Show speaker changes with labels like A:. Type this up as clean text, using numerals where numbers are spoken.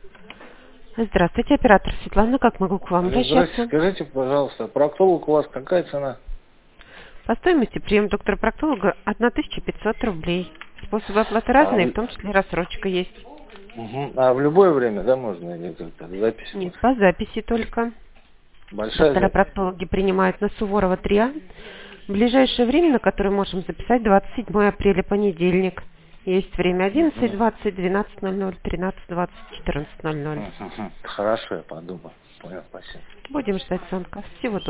A: Здравствуйте, оператор Светлана. Как могу к вам
B: Здравствуйте.
A: обращаться?
B: Скажите, пожалуйста, проктолог у вас какая цена?
A: По стоимости прием доктора-проктолога 1500 рублей. Способы оплаты
B: А,
A: разные, в том числе рассрочка есть.
B: а в любое время, да, можно или как-то запись у вас?
A: Нет, по записи только.
B: Большая запись?
A: Доктора-проктологи принимают на Суворова 3А. В ближайшее время, на которое можем записать, 27 апреля, понедельник. Есть время 11:20, 12:00, 13:20, 14:00.
B: Хорошо, я подумаю. Понял, спасибо.
A: Будем ждать звонка. Всего доброго.